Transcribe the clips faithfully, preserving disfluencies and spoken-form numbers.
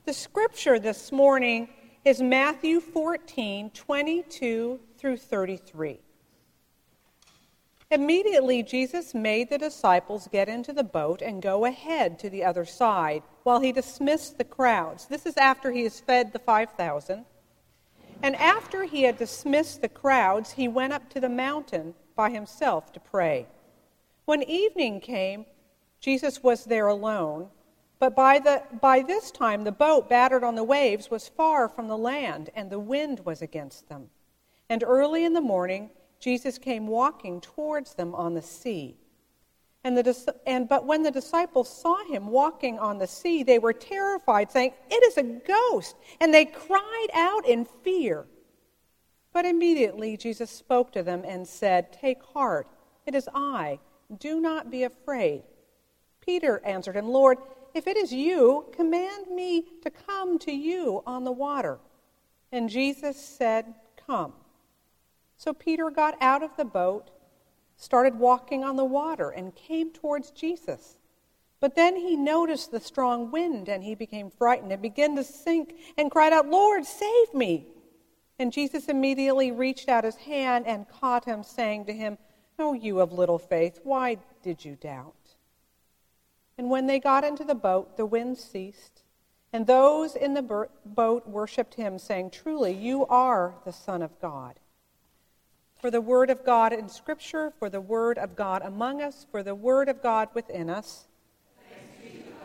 The scripture this morning is Matthew fourteen, twenty-two through thirty-three. Immediately, Jesus made the disciples get into the boat and go ahead to the other side while he dismissed the crowds. This is after he has fed the five thousand. And after he had dismissed the crowds, he went up to the mountain by himself to pray. When evening came, Jesus was there alone, but by the by this time the boat, battered on the waves, was far from the land, and the wind was against them. And early in the morning, Jesus came walking towards them on the sea. And the and but when the disciples saw him walking on the sea, they were terrified, saying, "It is a ghost!" And they cried out in fear. But immediately Jesus spoke to them and said, "Take heart, it is I. Do not be afraid." Peter answered him, "Lord, if it is you, command me to come to you on the water." And Jesus said, "Come." So Peter got out of the boat, started walking on the water, and came towards Jesus. But then he noticed the strong wind, and he became frightened and began to sink and cried out, "Lord, save me!" And Jesus immediately reached out his hand and caught him, saying to him, "O you of little faith, why did you doubt?" And when they got into the boat, the wind ceased, and those in the boat worshipped him, saying, "Truly, you are the Son of God." For the word of God in Scripture, for the word of God among us, for the word of God within us. Thanks be to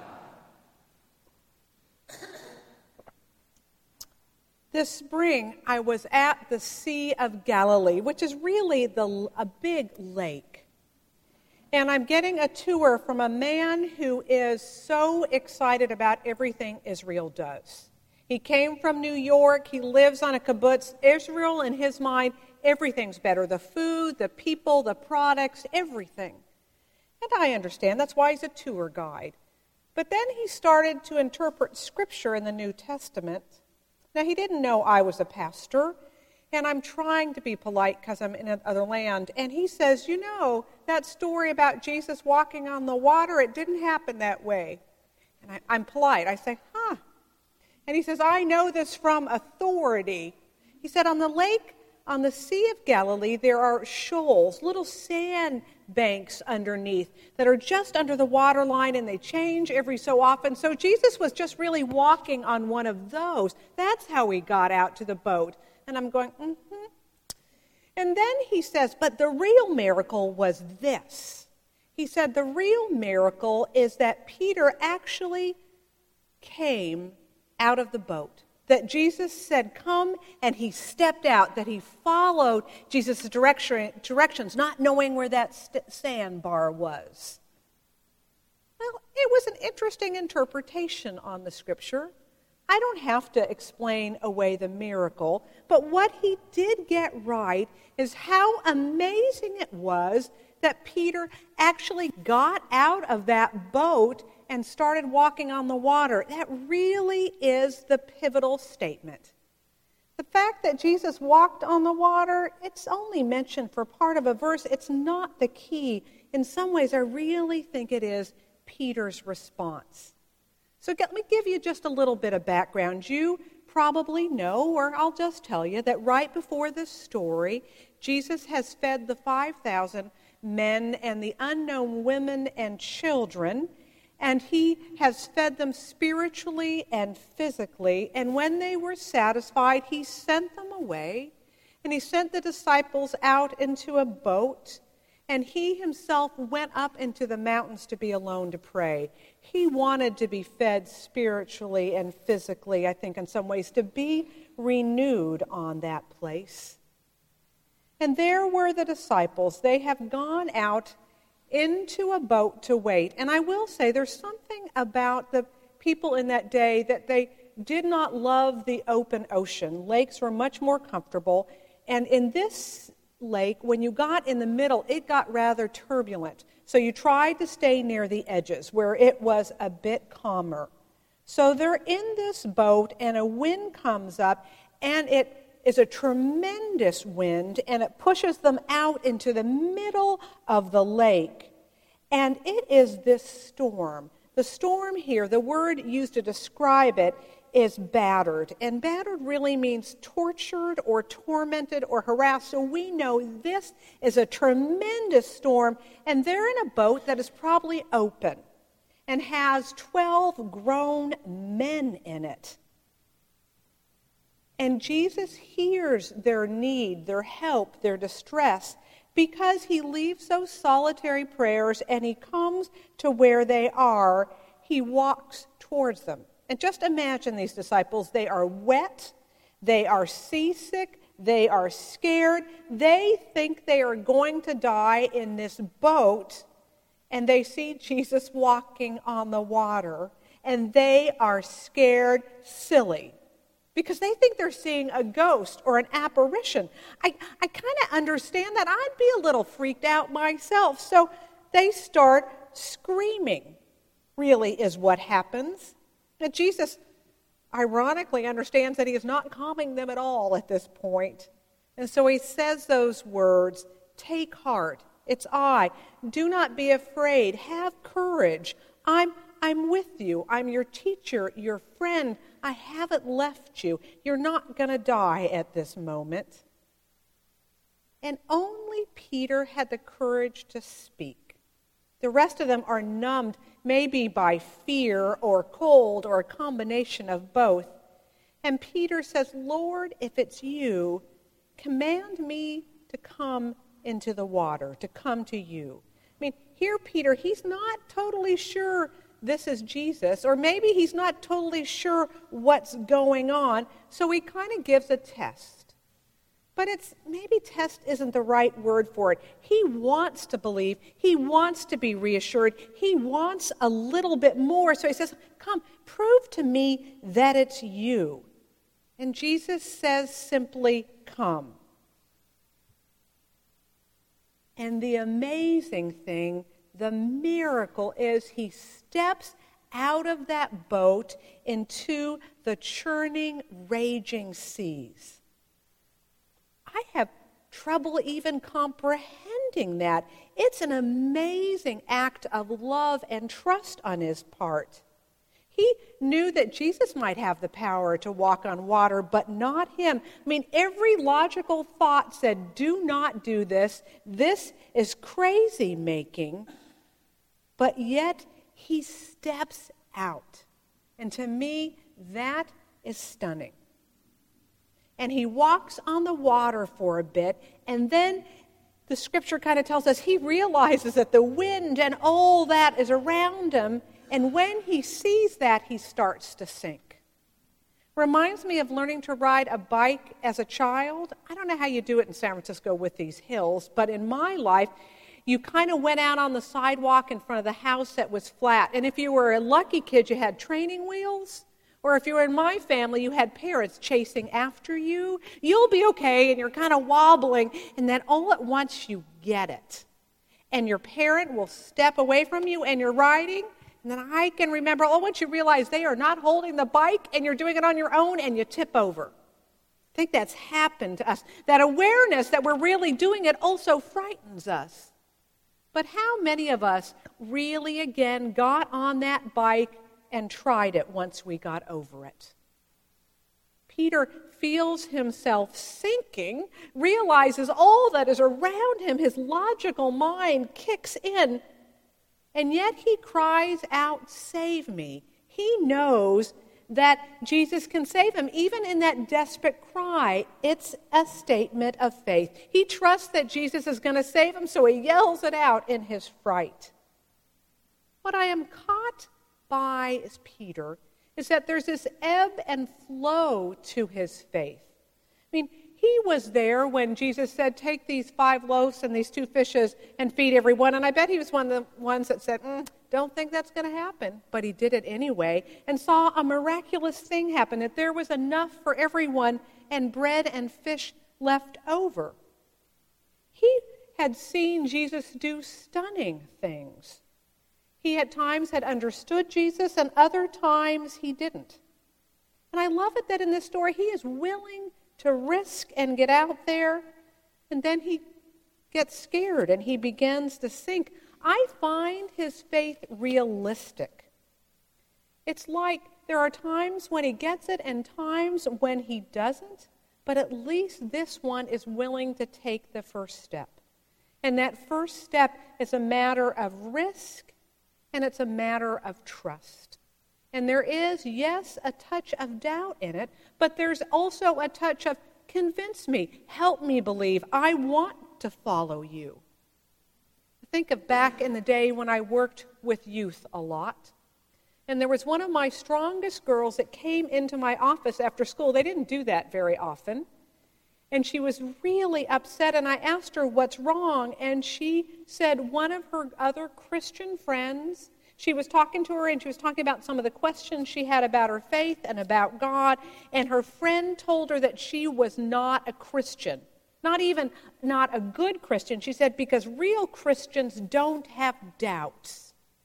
God. This spring, I was at the Sea of Galilee, which is really the, a big lake. And I'm getting a tour from a man who is so excited about everything Israel does. He came from New York. He lives on a kibbutz. Israel, in his mind, everything's better. The food, the people, the products, everything. And I understand. That's why he's a tour guide. But then he started to interpret Scripture in the New Testament. Now, he didn't know I was a pastor, and I'm trying to be polite because I'm in another land. And he says, you know, that story about Jesus walking on the water, it didn't happen that way. And I, I'm polite. I say, huh. And he says, I know this from authority. He said, on the lake, on the Sea of Galilee, there are shoals, little sand banks underneath that are just under the water line, and they change every so often. So Jesus was just really walking on one of those. That's how he got out to the boat. And I'm going, mm-hmm. And then he says, but the real miracle was this. He said, the real miracle is that Peter actually came out of the boat. That Jesus said, come, and he stepped out, that he followed Jesus' direction, directions, not knowing where that st- sandbar was. Well, it was an interesting interpretation on the Scripture. I don't have to explain away the miracle, but what he did get right is how amazing it was that Peter actually got out of that boat and started walking on the water. That really is the pivotal statement. The fact that Jesus walked on the water, it's only mentioned for part of a verse. It's not the key. In some ways, I really think it is Peter's response. So let me give you just a little bit of background. You probably know, or I'll just tell you, that right before this story, Jesus has fed the five thousand men and the unknown women and children, and he has fed them spiritually and physically. And when they were satisfied, he sent them away, and he sent the disciples out into a boat, and he himself went up into the mountains to be alone to pray. He wanted to be fed spiritually and physically, I think in some ways, to be renewed on that place. And there were the disciples. They have gone out into a boat to wait. And I will say there's something about the people in that day that they did not love the open ocean. Lakes were much more comfortable. And in this lake, when you got in the middle, it got rather turbulent. So you tried to stay near the edges where it was a bit calmer. So they're in this boat, and a wind comes up, and it is a tremendous wind, and it pushes them out into the middle of the lake. And it is this storm. The storm here, the word used to describe it, is battered. And battered really means tortured or tormented or harassed. So we know this is a tremendous storm, and they're in a boat that is probably open and has twelve grown men in it. And Jesus hears their need, their help, their distress, because he leaves those solitary prayers and he comes to where they are. He walks towards them. And just imagine these disciples. They are wet, they are seasick, they are scared. They think they are going to die in this boat, and they see Jesus walking on the water, and they are scared silly because they think they're seeing a ghost or an apparition. I, I kind of understand that. I'd be a little freaked out myself. So they start screaming, really, is what happens. Now, Jesus, ironically, understands that he is not calming them at all at this point. And so he says those words, "Take heart, it's I. Do not be afraid. Have courage. I'm, I'm with you. I'm your teacher, your friend. I haven't left you. You're not going to die at this moment." And only Peter had the courage to speak. The rest of them are numbed, maybe by fear or cold or a combination of both. And Peter says, "Lord, if it's you, command me to come into the water, to come to you." I mean, here Peter, he's not totally sure this is Jesus, or maybe he's not totally sure what's going on, so he kind of gives a test. But it's maybe test isn't the right word for it. He wants to believe. He wants to be reassured. He wants a little bit more. So he says, "Come, prove to me that it's you." And Jesus says simply, "Come." And the amazing thing, the miracle is he steps out of that boat into the churning, raging seas. I have trouble even comprehending that. It's an amazing act of love and trust on his part. He knew that Jesus might have the power to walk on water, but not him. I mean, every logical thought said, do not do this. This is crazy making. But yet, he steps out. And to me, that is stunning. And he walks on the water for a bit, and then the scripture kind of tells us he realizes that the wind and all that is around him, and when he sees that, he starts to sink. Reminds me of learning to ride a bike as a child. I don't know how you do it in San Francisco with these hills, but in my life, you kind of went out on the sidewalk in front of the house that was flat. And if you were a lucky kid, you had training wheels. Or if you were in my family, you had parents chasing after you. You'll be okay, and you're kind of wobbling, and then all at once you get it. And your parent will step away from you, and you're riding. And then I can remember, oh, once you realize they are not holding the bike, and you're doing it on your own, and you tip over. I think that's happened to us. That awareness that we're really doing it also frightens us. But how many of us really, again, got on that bike and tried it once we got over it? Peter feels himself sinking, realizes all that is around him, his logical mind kicks in, and yet he cries out, "Save me." He knows that Jesus can save him. Even in that desperate cry, it's a statement of faith. He trusts that Jesus is going to save him, so he yells it out in his fright. What I am caught by is Peter, is that there's this ebb and flow to his faith. I mean, he was there when Jesus said, "Take these five loaves and these two fishes and feed everyone." And I bet he was one of the ones that said, mm, don't think that's going to happen. But he did it anyway and saw a miraculous thing happen, that there was enough for everyone and bread and fish left over. He had seen Jesus do stunning things. He at times had understood Jesus, and other times he didn't. And I love it that in this story he is willing to risk and get out there, and then he gets scared and he begins to sink. I find his faith realistic. It's like there are times when he gets it and times when he doesn't, but at least this one is willing to take the first step. And that first step is a matter of risk, and it's a matter of trust. And there is, yes, a touch of doubt in it, but there's also a touch of convince me, help me believe, I want to follow you. Think of back in the day when I worked with youth a lot. And there was one of my strongest girls that came into my office after school. They didn't do that very often. And she was really upset, and I asked her what's wrong, and she said one of her other Christian friends, she was talking to her, and she was talking about some of the questions she had about her faith and about God, and her friend told her that she was not a Christian, not even not a good Christian. She said, because real Christians don't have doubts.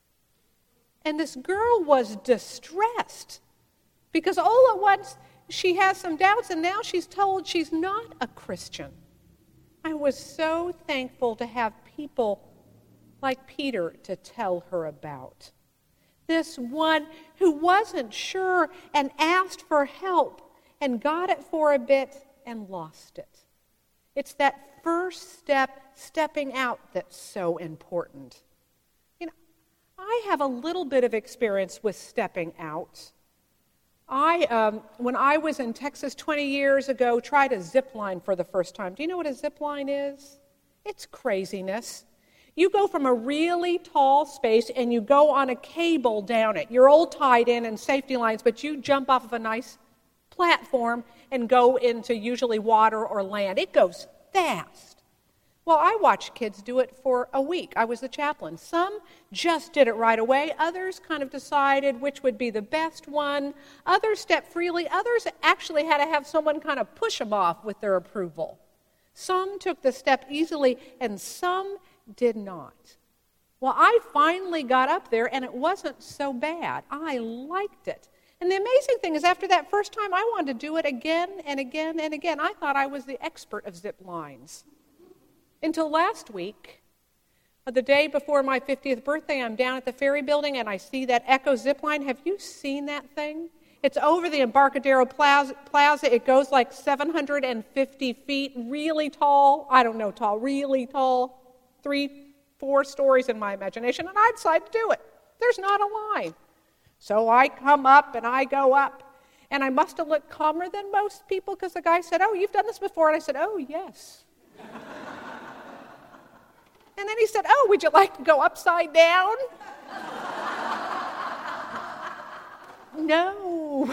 And this girl was distressed because all at once she has some doubts, and now she's told she's not a Christian. I was so thankful to have people like Peter to tell her about. This one who wasn't sure and asked for help and got it for a bit and lost it. It's that first step, stepping out, that's so important. You know, I have a little bit of experience with stepping out. I, um, when I was in Texas twenty years ago, tried a zip line for the first time. Do you know what a zip line is? It's craziness. You go from a really tall space and you go on a cable down it. You're all tied in and safety lines, but you jump off of a nice platform and go into usually water or land. It goes fast. Well, I watched kids do it for a week. I was the chaplain. Some just did it right away. Others kind of decided which would be the best one. Others stepped freely. Others actually had to have someone kind of push them off with their approval. Some took the step easily, and some did not. Well, I finally got up there, and it wasn't so bad. I liked it. And the amazing thing is, after that first time, I wanted to do it again and again and again. I thought I was the expert of zip lines. Until last week, the day before my fiftieth birthday, I'm down at the ferry building, and I see that Echo zip line. Have you seen that thing? It's over the Embarcadero Plaza. Plaza. It goes like seven hundred fifty feet, really tall. I don't know tall, really tall. Three, four stories in my imagination, and I decide to do it. There's not a line. So I come up and I go up, and I must have looked calmer than most people because the guy said, "Oh, you've done this before?" And I said, "Oh, yes." And then he said, "Oh, would you like to go upside down?" No.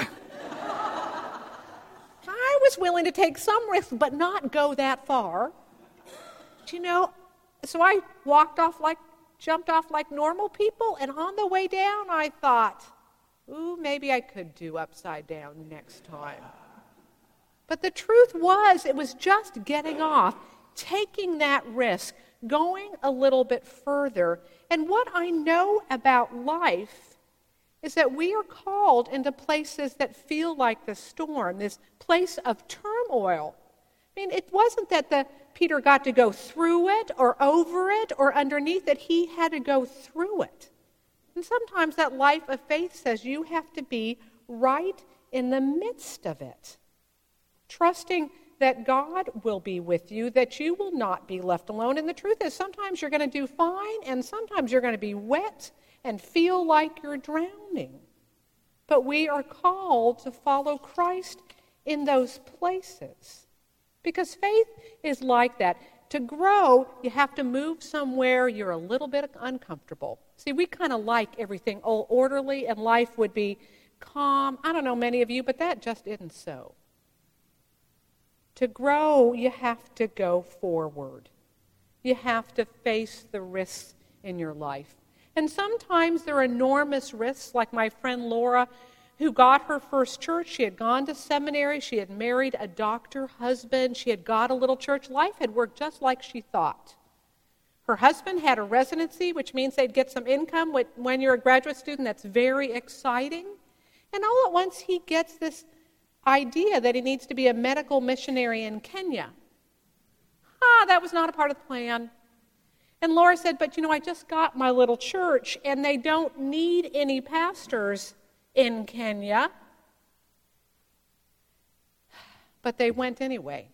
I was willing to take some risk, but not go that far. Do you know, so I walked off like, jumped off like normal people, and on the way down I thought, ooh, maybe I could do upside down next time. But the truth was, it was just getting off, taking that risk, going a little bit further. And what I know about life is that we are called into places that feel like the storm, this place of turmoil. I mean, it wasn't that the Peter got to go through it or over it or underneath it. He had to go through it. And sometimes that life of faith says you have to be right in the midst of it, trusting that God will be with you, that you will not be left alone. And the truth is, sometimes you're going to do fine, and sometimes you're going to be wet and feel like you're drowning. But we are called to follow Christ in those places. Because faith is like that. To grow, you have to move somewhere you're a little bit uncomfortable. See, we kind of like everything all orderly, and life would be calm. I don't know many of you, but that just isn't so. To grow, you have to go forward. You have to face the risks in your life. And sometimes there are enormous risks, like my friend Laura, who got her first church. She had gone to seminary. She had married a doctor husband. She had got a little church. Life had worked just like she thought. Her husband had a residency, which means they'd get some income. When you're a graduate student, that's very exciting. And all at once, he gets this idea that he needs to be a medical missionary in Kenya. Ah, that was not a part of the plan. And Laura said, but you know, I just got my little church, and they don't need any pastors in Kenya. But they went anyway.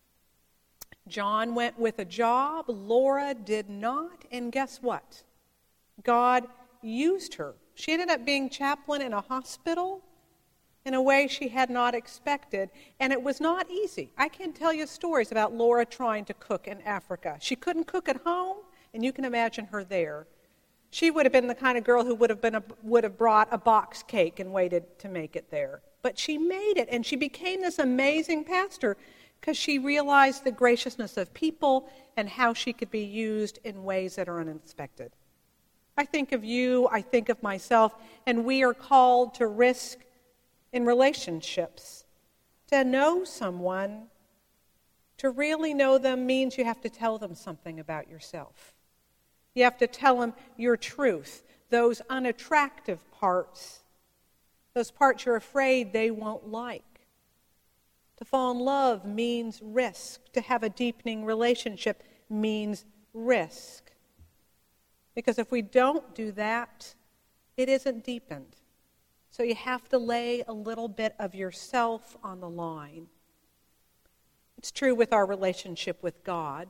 John went with a job, Laura did not, and guess what? God used her. She ended up being chaplain in a hospital in a way she had not expected, and it was not easy. I can tell you stories about Laura trying to cook in Africa. She couldn't cook at home, and you can imagine her there. She would have been the kind of girl who would have been a, would have brought a box cake and waited to make it there. But she made it, and she became this amazing pastor because she realized the graciousness of people and how she could be used in ways that are unexpected. I think of you, I think of myself, and we are called to risk in relationships. To know someone, to really know them means you have to tell them something about yourself. You have to tell them your truth, those unattractive parts, those parts you're afraid they won't like. To fall in love means risk. To have a deepening relationship means risk. Because if we don't do that, it isn't deepened. So you have to lay a little bit of yourself on the line. It's true with our relationship with God.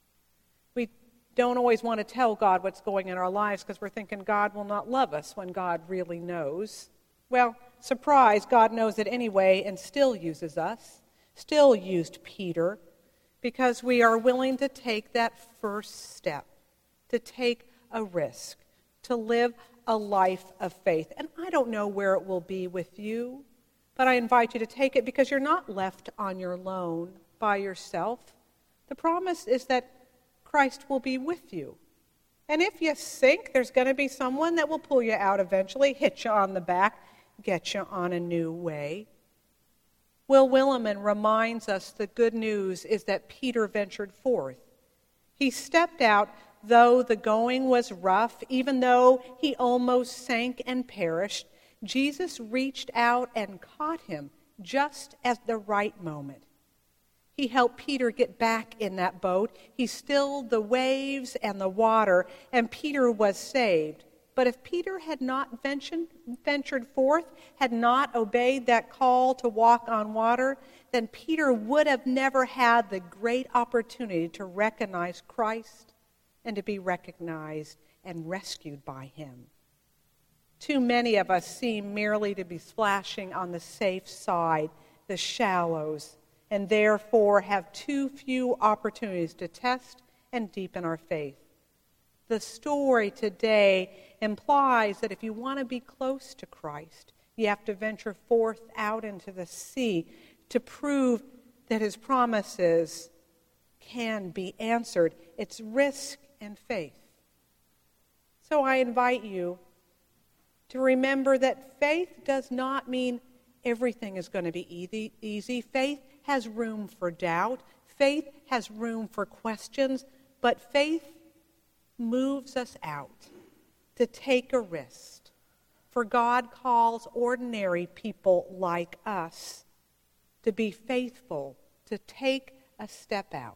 We don't always want to tell God what's going on in our lives because we're thinking God will not love us when God really knows. Well, surprise, God knows it anyway and still uses us, still used Peter, because we are willing to take that first step, to take a risk, to live a life of faith. And I don't know where it will be with you, but I invite you to take it because you're not left on your own by yourself. The promise is that Christ will be with you. And if you sink, there's going to be someone that will pull you out eventually, hit you on the back, get you on a new way. Will Willimon reminds us the good news is that Peter ventured forth. He stepped out though the going was rough, even though he almost sank and perished. Jesus reached out and caught him just at the right moment. He helped Peter get back in that boat. He stilled the waves and the water, and Peter was saved. But if Peter had not ventured, ventured forth, had not obeyed that call to walk on water, then Peter would have never had the great opportunity to recognize Christ and to be recognized and rescued by him. Too many of us seem merely to be splashing on the safe side, the shallows, and therefore have too few opportunities to test and deepen our faith. The story today implies that if you want to be close to Christ, you have to venture forth out into the sea to prove that his promises can be answered. It's risk and faith. So I invite you to remember that faith does not mean everything is going to be easy. easy. Faith has room for doubt. Faith has room for questions. But faith moves us out to take a risk. For God calls ordinary people like us to be faithful, to take a step out.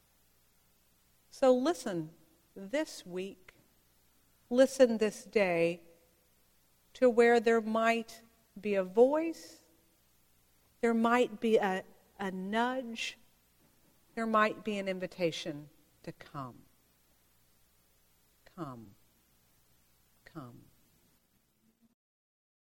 So listen this week, listen this day to where there might be a voice, there might be a, a nudge, there might be an invitation to come. Come. Come.